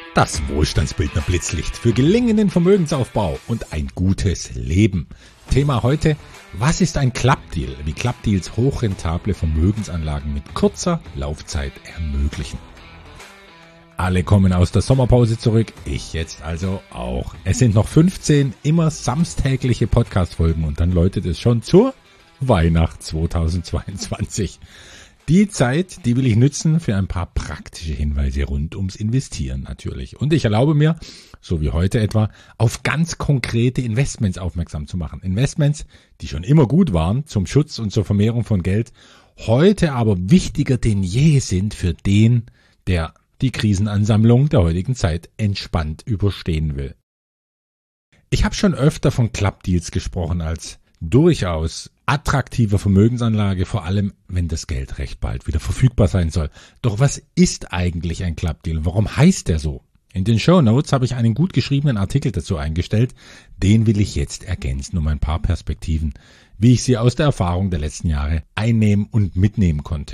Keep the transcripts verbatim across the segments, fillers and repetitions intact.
Das Wohlstandsbildner Blitzlicht für gelingenden Vermögensaufbau und ein gutes Leben. Thema heute: Was ist ein Clubdeal? Wie Clubdeals hochrentable Vermögensanlagen mit kurzer Laufzeit ermöglichen. Alle kommen aus der Sommerpause zurück, ich jetzt also auch. Es sind noch fünfzehn immer samstägliche Podcast-Folgen und dann läutet es schon zur Weihnacht zweitausendzweiundzwanzig. Die Zeit, die will ich nutzen für ein paar praktische Hinweise rund ums Investieren natürlich. Und ich erlaube mir, so wie heute etwa, auf ganz konkrete Investments aufmerksam zu machen. Investments, die schon immer gut waren zum Schutz und zur Vermehrung von Geld, heute aber wichtiger denn je sind für den, der die Krisenansammlung der heutigen Zeit entspannt überstehen will. Ich habe schon öfter von Clubdeals gesprochen als durchaus attraktive Vermögensanlage, vor allem wenn das Geld recht bald wieder verfügbar sein soll. Doch was ist eigentlich ein Clubdeal und warum heißt der so? In den Shownotes habe ich einen gut geschriebenen Artikel dazu eingestellt, den will ich jetzt ergänzen um ein paar Perspektiven, wie ich sie aus der Erfahrung der letzten Jahre einnehmen und mitnehmen konnte.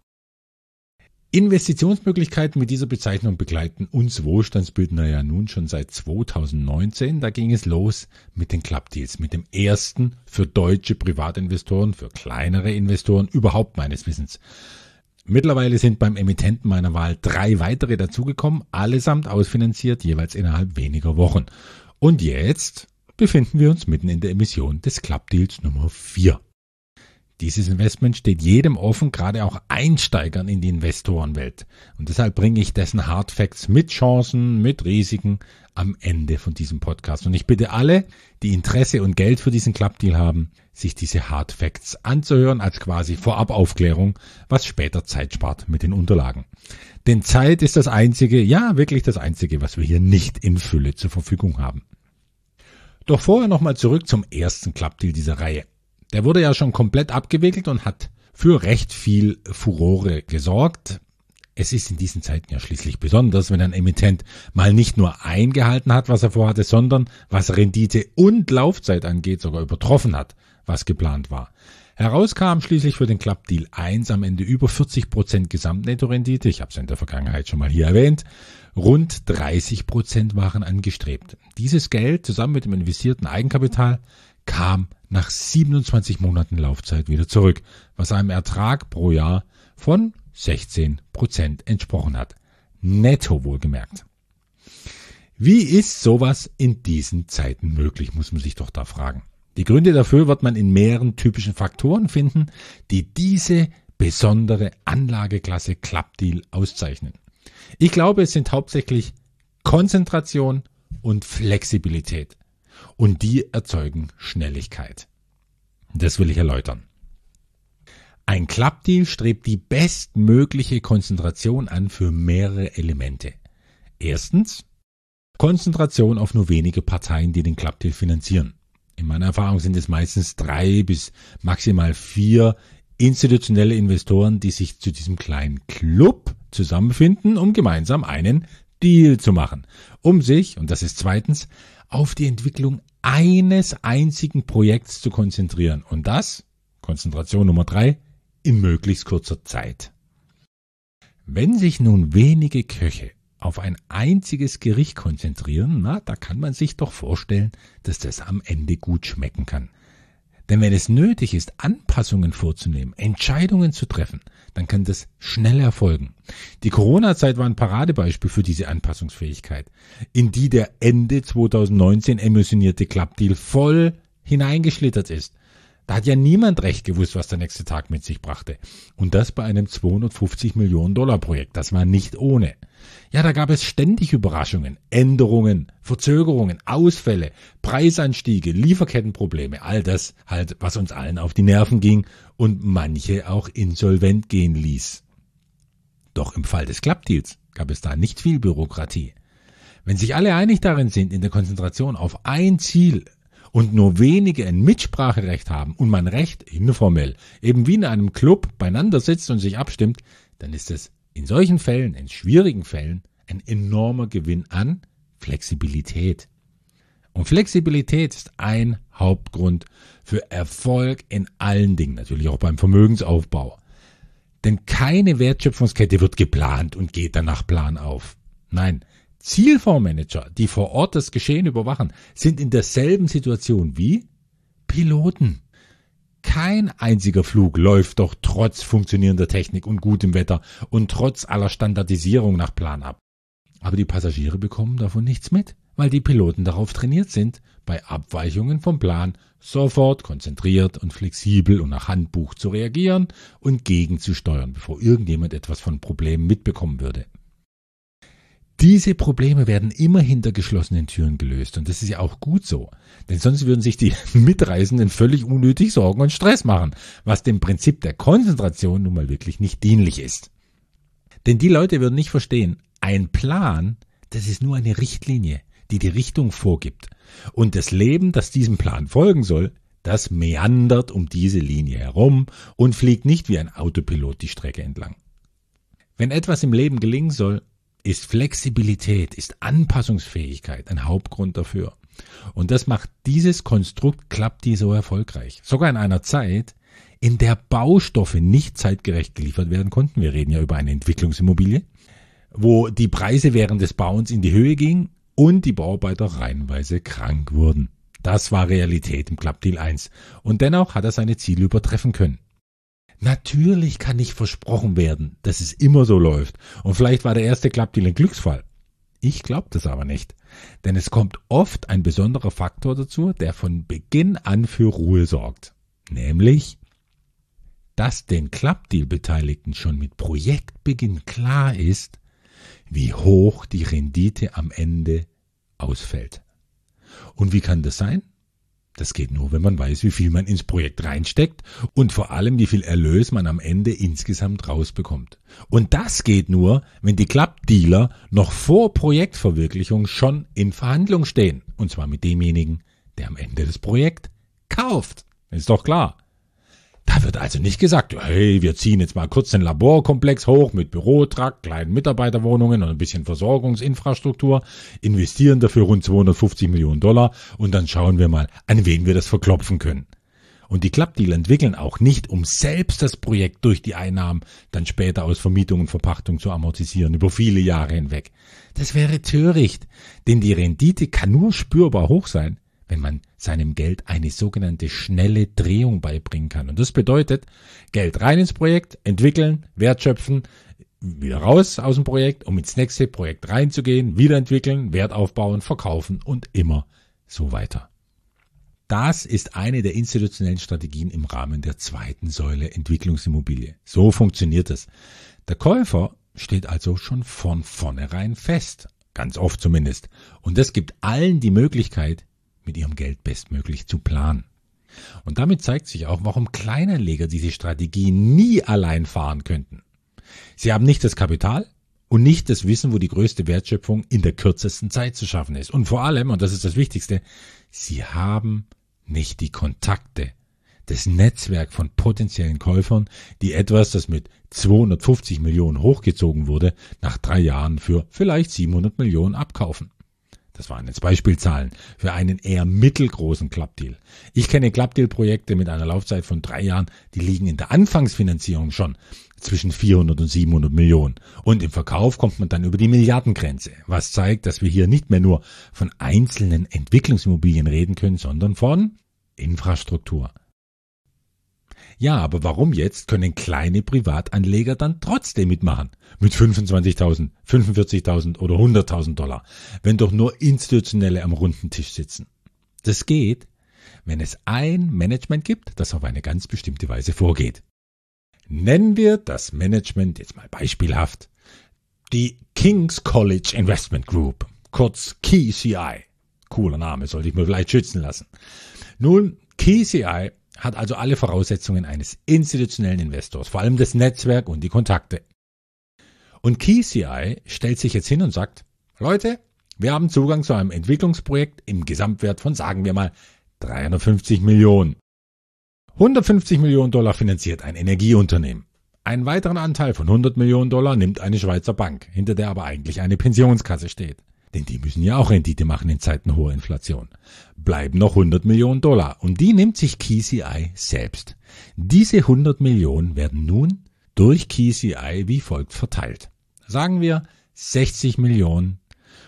Investitionsmöglichkeiten mit dieser Bezeichnung begleiten uns Wohlstandsbildner ja nun schon seit zweitausendneunzehn. Da ging es los mit den Clubdeals, mit dem ersten für deutsche Privatinvestoren, für kleinere Investoren überhaupt meines Wissens. Mittlerweile sind beim Emittenten meiner Wahl drei weitere dazugekommen, allesamt ausfinanziert, jeweils innerhalb weniger Wochen. Und jetzt befinden wir uns mitten in der Emission des Clubdeals Nummer vier. Dieses Investment steht jedem offen, gerade auch Einsteigern in die Investorenwelt. Und deshalb bringe ich dessen Hard Facts mit Chancen, mit Risiken am Ende von diesem Podcast. Und ich bitte alle, die Interesse und Geld für diesen Clubdeal haben, sich diese Hard Facts anzuhören als quasi Vorabaufklärung, was später Zeit spart mit den Unterlagen. Denn Zeit ist das einzige, ja wirklich das einzige, was wir hier nicht in Fülle zur Verfügung haben. Doch vorher nochmal zurück zum ersten Clubdeal dieser Reihe. Der wurde ja schon komplett abgewickelt und hat für recht viel Furore gesorgt. Es ist in diesen Zeiten ja schließlich besonders, wenn ein Emittent mal nicht nur eingehalten hat, was er vorhatte, sondern was Rendite und Laufzeit angeht, sogar übertroffen hat, was geplant war. Herauskam schließlich für den Clubdeal eins am Ende über vierzig Prozent Gesamtnettorendite. Ich habe es in der Vergangenheit schon mal hier erwähnt. Rund dreißig Prozent waren angestrebt. Dieses Geld zusammen mit dem investierten Eigenkapital kam nach siebenundzwanzig Monaten Laufzeit wieder zurück, was einem Ertrag pro Jahr von sechzehn Prozent entsprochen hat. Netto wohlgemerkt. Wie ist sowas in diesen Zeiten möglich, muss man sich doch da fragen. Die Gründe dafür wird man in mehreren typischen Faktoren finden, die diese besondere Anlageklasse Clubdeal auszeichnen. Ich glaube, es sind hauptsächlich Konzentration und Flexibilität. Und die erzeugen Schnelligkeit. Das will ich erläutern. Ein Clubdeal strebt die bestmögliche Konzentration an für mehrere Elemente. Erstens, Konzentration auf nur wenige Parteien, die den Clubdeal finanzieren. In meiner Erfahrung sind es meistens drei bis maximal vier institutionelle Investoren, die sich zu diesem kleinen Club zusammenfinden, um gemeinsam einen Deal zu machen. Um sich, und das ist zweitens, auf die Entwicklung eines einzigen Projekts zu konzentrieren. Und das, Konzentration Nummer drei, in möglichst kurzer Zeit. Wenn sich nun wenige Köche auf ein einziges Gericht konzentrieren, na, da kann man sich doch vorstellen, dass das am Ende gut schmecken kann. Denn wenn es nötig ist, Anpassungen vorzunehmen, Entscheidungen zu treffen, dann kann das schnell erfolgen. Die Corona-Zeit war ein Paradebeispiel für diese Anpassungsfähigkeit, in die der Ende zweitausendneunzehn emissionierte Clubdeal voll hineingeschlittert ist. Da hat ja niemand recht gewusst, was der nächste Tag mit sich brachte. Und das bei einem zweihundertfünfzig Millionen Dollar Projekt. Das war nicht ohne. Ja, da gab es ständig Überraschungen, Änderungen, Verzögerungen, Ausfälle, Preisanstiege, Lieferkettenprobleme. All das halt, was uns allen auf die Nerven ging und manche auch insolvent gehen ließ. Doch im Fall des Clubdeals gab es da nicht viel Bürokratie. Wenn sich alle einig darin sind, in der Konzentration auf ein Ziel und nur wenige ein Mitspracherecht haben und man recht informell, eben wie in einem Club beieinander sitzt und sich abstimmt, dann ist es in solchen Fällen, in schwierigen Fällen, ein enormer Gewinn an Flexibilität. Und Flexibilität ist ein Hauptgrund für Erfolg in allen Dingen, natürlich auch beim Vermögensaufbau. Denn keine Wertschöpfungskette wird geplant und geht dann nach Plan auf. Nein, Zielfondsmanager, die vor Ort das Geschehen überwachen, sind in derselben Situation wie Piloten. Kein einziger Flug läuft doch trotz funktionierender Technik und gutem Wetter und trotz aller Standardisierung nach Plan ab. Aber die Passagiere bekommen davon nichts mit, weil die Piloten darauf trainiert sind, bei Abweichungen vom Plan sofort konzentriert und flexibel und nach Handbuch zu reagieren und gegenzusteuern, bevor irgendjemand etwas von Problemen mitbekommen würde. Diese Probleme werden immer hinter geschlossenen Türen gelöst und das ist ja auch gut so, denn sonst würden sich die Mitreisenden völlig unnötig Sorgen und Stress machen, was dem Prinzip der Konzentration nun mal wirklich nicht dienlich ist. Denn die Leute würden nicht verstehen, ein Plan, das ist nur eine Richtlinie, die die Richtung vorgibt und das Leben, das diesem Plan folgen soll, das meandert um diese Linie herum und fliegt nicht wie ein Autopilot die Strecke entlang. Wenn etwas im Leben gelingen soll, ist Flexibilität, ist Anpassungsfähigkeit ein Hauptgrund dafür. Und das macht dieses Konstrukt Clubdeal so erfolgreich. Sogar in einer Zeit, in der Baustoffe nicht zeitgerecht geliefert werden konnten. Wir reden ja über eine Entwicklungsimmobilie, wo die Preise während des Bauens in die Höhe gingen und die Bauarbeiter reihenweise krank wurden. Das war Realität im Clubdeal eins. Und dennoch hat er seine Ziele übertreffen können. Natürlich kann nicht versprochen werden, dass es immer so läuft. Und vielleicht war der erste Clubdeal ein Glücksfall. Ich glaube das aber nicht. Denn es kommt oft ein besonderer Faktor dazu, der von Beginn an für Ruhe sorgt. Nämlich, dass den Clubdeal-Beteiligten schon mit Projektbeginn klar ist, wie hoch die Rendite am Ende ausfällt. Und wie kann das sein? Das geht nur, wenn man weiß, wie viel man ins Projekt reinsteckt und vor allem, wie viel Erlös man am Ende insgesamt rausbekommt. Und das geht nur, wenn die Clubdealer noch vor Projektverwirklichung schon in Verhandlung stehen. Und zwar mit demjenigen, der am Ende das Projekt kauft. Ist doch klar. Da wird also nicht gesagt, hey, wir ziehen jetzt mal kurz den Laborkomplex hoch mit Bürotrakt, kleinen Mitarbeiterwohnungen und ein bisschen Versorgungsinfrastruktur, investieren dafür rund zweihundertfünfzig Millionen Dollar und dann schauen wir mal, an wen wir das verklopfen können. Und die Clubdealer entwickeln auch nicht, um selbst das Projekt durch die Einnahmen dann später aus Vermietung und Verpachtung zu amortisieren, über viele Jahre hinweg. Das wäre töricht, denn die Rendite kann nur spürbar hoch sein, wenn man seinem Geld eine sogenannte schnelle Drehung beibringen kann. Und das bedeutet, Geld rein ins Projekt, entwickeln, wertschöpfen, wieder raus aus dem Projekt, um ins nächste Projekt reinzugehen, wieder entwickeln, Wert aufbauen, verkaufen und immer so weiter. Das ist eine der institutionellen Strategien im Rahmen der zweiten Säule Entwicklungsimmobilie. So funktioniert es. Der Käufer steht also schon von vornherein fest, ganz oft zumindest. Und das gibt allen die Möglichkeit, mit ihrem Geld bestmöglich zu planen. Und damit zeigt sich auch, warum Kleinanleger diese Strategie nie allein fahren könnten. Sie haben nicht das Kapital und nicht das Wissen, wo die größte Wertschöpfung in der kürzesten Zeit zu schaffen ist. Und vor allem, und das ist das Wichtigste, sie haben nicht die Kontakte, das Netzwerk von potenziellen Käufern, die etwas, das mit zweihundertfünfzig Millionen hochgezogen wurde, nach drei Jahren für vielleicht siebenhundert Millionen abkaufen. Das waren jetzt Beispielzahlen für einen eher mittelgroßen Clubdeal. Ich kenne Clubdeal-Projekte mit einer Laufzeit von drei Jahren, die liegen in der Anfangsfinanzierung schon zwischen vierhundert und siebenhundert Millionen. Und im Verkauf kommt man dann über die Milliardengrenze, was zeigt, dass wir hier nicht mehr nur von einzelnen Entwicklungsimmobilien reden können, sondern von Infrastruktur. Ja, aber warum jetzt können kleine Privatanleger dann trotzdem mitmachen? Mit fünfundzwanzigtausend, fünfundvierzigtausend oder hunderttausend Dollar, wenn doch nur Institutionelle am runden Tisch sitzen. Das geht, wenn es ein Management gibt, das auf eine ganz bestimmte Weise vorgeht. Nennen wir das Management jetzt mal beispielhaft die King's College Investment Group, kurz K C I. Cooler Name, sollte ich mir vielleicht schützen lassen. Nun, K C I hat also alle Voraussetzungen eines institutionellen Investors, vor allem das Netzwerk und die Kontakte. Und K C I stellt sich jetzt hin und sagt, Leute, wir haben Zugang zu einem Entwicklungsprojekt im Gesamtwert von, sagen wir mal, dreihundertfünfzig Millionen. hundertfünfzig Millionen Dollar finanziert ein Energieunternehmen. Einen weiteren Anteil von hundert Millionen Dollar nimmt eine Schweizer Bank, hinter der aber eigentlich eine Pensionskasse steht. Denn die müssen ja auch Rendite machen in Zeiten hoher Inflation. Bleiben noch hundert Millionen Dollar und die nimmt sich K C I selbst. Diese hundert Millionen werden nun durch K C I wie folgt verteilt. Sagen wir, sechzig Millionen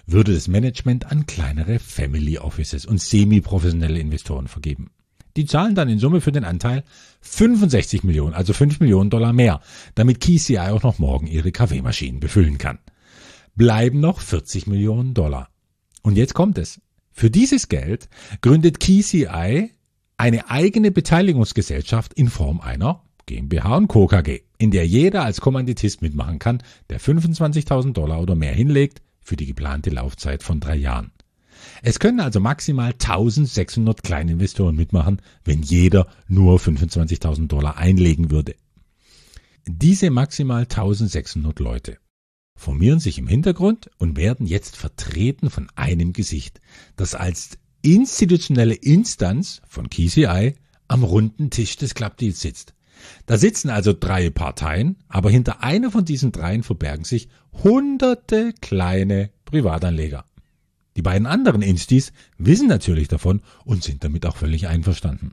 würde das Management an kleinere Family Offices und semi-professionelle Investoren vergeben. Die zahlen dann in Summe für den Anteil fünfundsechzig Millionen, also fünf Millionen Dollar mehr, damit K C I auch noch morgen ihre Kaffeemaschinen befüllen kann. Bleiben noch vierzig Millionen Dollar. Und jetzt kommt es. Für dieses Geld gründet K C I eine eigene Beteiligungsgesellschaft in Form einer GmbH und Co. K G, in der jeder als Kommanditist mitmachen kann, der fünfundzwanzigtausend Dollar oder mehr hinlegt für die geplante Laufzeit von drei Jahren. Es können also maximal eintausendsechshundert Kleininvestoren mitmachen, wenn jeder nur fünfundzwanzigtausend Dollar einlegen würde. Diese maximal eintausendsechshundert Leute formieren sich im Hintergrund und werden jetzt vertreten von einem Gesicht, das als institutionelle Instanz von K C I am runden Tisch des Clubdeals sitzt. Da sitzen also drei Parteien, aber hinter einer von diesen dreien verbergen sich hunderte kleine Privatanleger. Die beiden anderen Instis wissen natürlich davon und sind damit auch völlig einverstanden.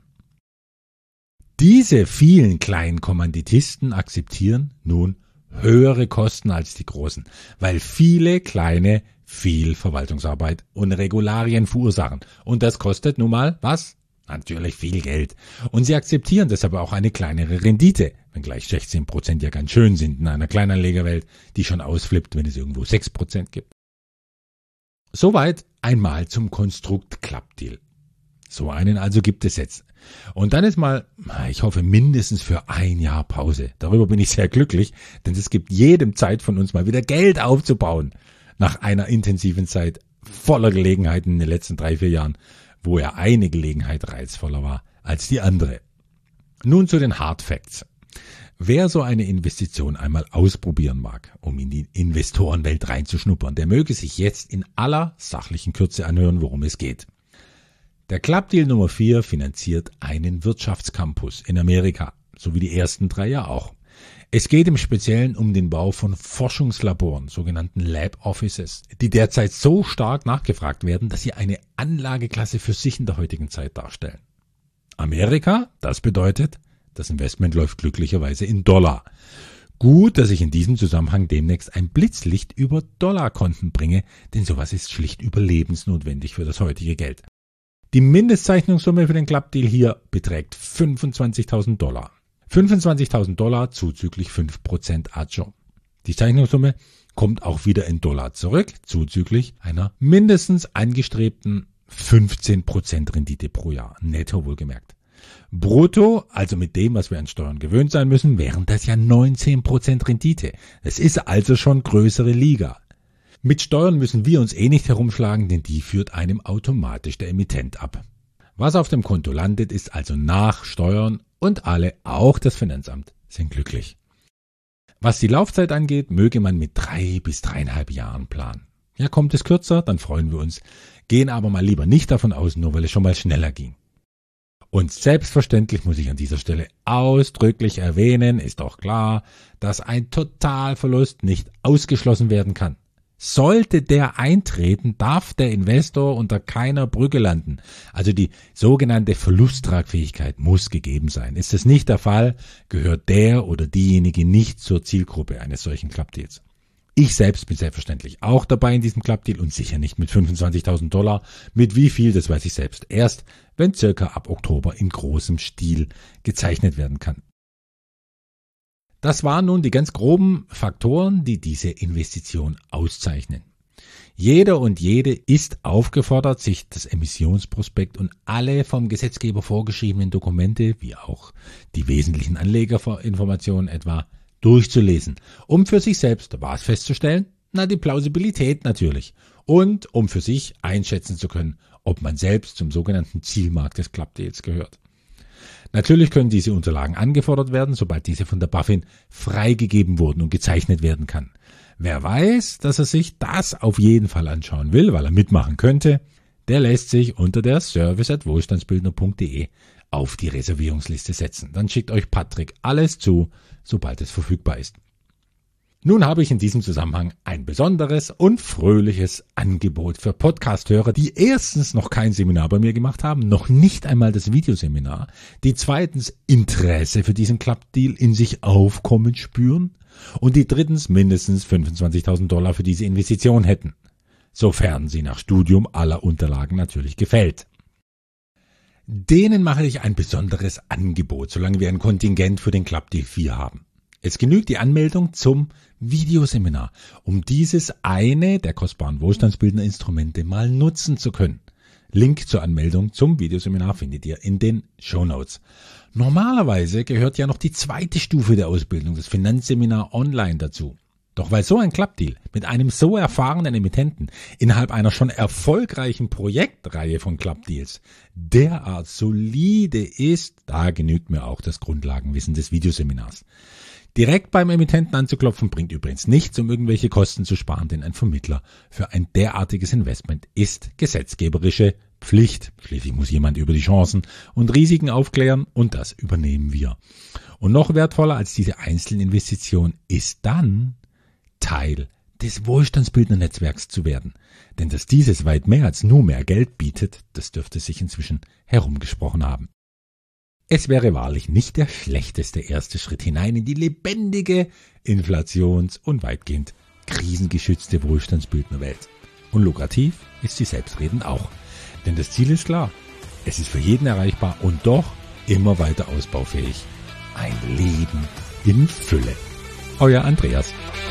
Diese vielen kleinen Kommanditisten akzeptieren nun höhere Kosten als die großen, weil viele kleine viel Verwaltungsarbeit und Regularien verursachen. Und das kostet nun mal was? Natürlich viel Geld. Und sie akzeptieren deshalb auch eine kleinere Rendite, wenngleich sechzehn Prozent ja ganz schön sind in einer Kleinanlegerwelt, die schon ausflippt, wenn es irgendwo sechs Prozent gibt. Soweit einmal zum Konstrukt Clubdeal. So einen also gibt es jetzt. Und dann ist mal, ich hoffe, mindestens für ein Jahr Pause. Darüber bin ich sehr glücklich, denn es gibt jedem Zeit von uns mal wieder Geld aufzubauen. Nach einer intensiven Zeit voller Gelegenheiten in den letzten drei, vier Jahren, wo ja eine Gelegenheit reizvoller war als die andere. Nun zu den Hard Facts. Wer so eine Investition einmal ausprobieren mag, um in die Investorenwelt reinzuschnuppern, der möge sich jetzt in aller sachlichen Kürze anhören, worum es geht. Der Clubdeal Nummer vier finanziert einen Wirtschaftscampus in Amerika, so wie die ersten drei ja auch. Es geht im Speziellen um den Bau von Forschungslaboren, sogenannten Lab Offices, die derzeit so stark nachgefragt werden, dass sie eine Anlageklasse für sich in der heutigen Zeit darstellen. Amerika, das bedeutet, das Investment läuft glücklicherweise in Dollar. Gut, dass ich in diesem Zusammenhang demnächst ein Blitzlicht über Dollarkonten bringe, denn sowas ist schlicht überlebensnotwendig für das heutige Geld. Die Mindestzeichnungssumme für den Clubdeal hier beträgt fünfundzwanzigtausend Dollar. fünfundzwanzigtausend Dollar zuzüglich fünf Prozent Aggio. Die Zeichnungssumme kommt auch wieder in Dollar zurück, zuzüglich einer mindestens angestrebten fünfzehn Prozent Rendite pro Jahr, netto wohlgemerkt. Brutto, also mit dem, was wir an Steuern gewöhnt sein müssen, wären das ja neunzehn Prozent Rendite. Es ist also schon größere Liga. Mit Steuern müssen wir uns eh nicht herumschlagen, denn die führt einem automatisch der Emittent ab. Was auf dem Konto landet, ist also nach Steuern und alle, auch das Finanzamt, sind glücklich. Was die Laufzeit angeht, möge man mit drei bis dreieinhalb Jahren planen. Ja, kommt es kürzer, dann freuen wir uns, gehen aber mal lieber nicht davon aus, nur weil es schon mal schneller ging. Und selbstverständlich muss ich an dieser Stelle ausdrücklich erwähnen, ist doch klar, dass ein Totalverlust nicht ausgeschlossen werden kann. Sollte der eintreten, darf der Investor unter keiner Brücke landen. Also die sogenannte Verlusttragfähigkeit muss gegeben sein. Ist das nicht der Fall, gehört der oder diejenige nicht zur Zielgruppe eines solchen Clubdeals. Ich selbst bin selbstverständlich auch dabei in diesem Clubdeal und sicher nicht mit fünfundzwanzigtausend Dollar. Mit wie viel, das weiß ich selbst erst, wenn circa ab Oktober in großem Stil gezeichnet werden kann. Das waren nun die ganz groben Faktoren, die diese Investition auszeichnen. Jeder und jede ist aufgefordert, sich das Emissionsprospekt und alle vom Gesetzgeber vorgeschriebenen Dokumente, wie auch die wesentlichen Anlegerinformationen etwa, durchzulesen, um für sich selbst was festzustellen? Na, die Plausibilität natürlich. Und um für sich einschätzen zu können, ob man selbst zum sogenannten Zielmarkt des Clubdeals gehört. Natürlich können diese Unterlagen angefordert werden, sobald diese von der BaFin freigegeben wurden und gezeichnet werden kann. Wer weiß, dass er sich das auf jeden Fall anschauen will, weil er mitmachen könnte, der lässt sich unter der service at wohlstandsbildner punkt de auf die Reservierungsliste setzen. Dann schickt euch Patrick alles zu, sobald es verfügbar ist. Nun habe ich in diesem Zusammenhang ein besonderes und fröhliches Angebot für Podcast-Hörer, die erstens noch kein Seminar bei mir gemacht haben, noch nicht einmal das Videoseminar, die zweitens Interesse für diesen Clubdeal in sich aufkommen spüren und die drittens mindestens fünfundzwanzigtausend Dollar für diese Investition hätten. sofern sie nach Studium aller Unterlagen natürlich gefällt. Denen mache ich ein besonderes Angebot, solange wir ein Kontingent für den Club-Deal vier haben. Es genügt die Anmeldung zum Videoseminar, um dieses eine der kostbaren wohlstandsbildenden Instrumente mal nutzen zu können. Link zur Anmeldung zum Videoseminar findet ihr in den Shownotes. Normalerweise gehört ja noch die zweite Stufe der Ausbildung, das Finanzseminar online, dazu. Doch weil so ein Club-Deal mit einem so erfahrenen Emittenten innerhalb einer schon erfolgreichen Projektreihe von Club-Deals derart solide ist, da genügt mir auch das Grundlagenwissen des Videoseminars. Direkt beim Emittenten anzuklopfen bringt übrigens nichts, um irgendwelche Kosten zu sparen, denn ein Vermittler für ein derartiges Investment ist gesetzgeberische Pflicht. Schließlich muss jemand über die Chancen und Risiken aufklären und das übernehmen wir. Und noch wertvoller als diese Einzelinvestition ist dann, Teil des wohlstandsbildenden Netzwerks zu werden. Denn dass dieses weit mehr als nur mehr Geld bietet, das dürfte sich inzwischen herumgesprochen haben. Es wäre wahrlich nicht der schlechteste erste Schritt hinein in die lebendige, inflations- und weitgehend krisengeschützte wohlstandsbildende Welt. Und lukrativ ist sie selbstredend auch. Denn das Ziel ist klar. Es ist für jeden erreichbar und doch immer weiter ausbaufähig. Ein Leben in Fülle. Euer Andreas.